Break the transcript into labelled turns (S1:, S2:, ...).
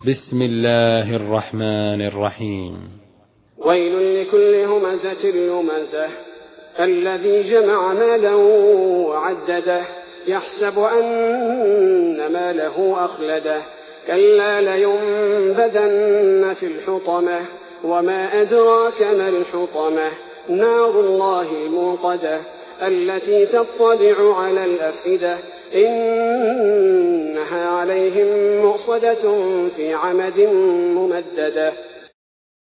S1: بسم الله الرحمن الرحيم.
S2: ويل لكل همزة لمزة الذي جمع مالا وعدده يحسب أن ماله أخلده كلا لينبذن في الحطمة وما أدراك ما الحطمة نار الله الموقدة التي تطلع على الأفئدة إنها عليهم مؤصدة في عمد ممددة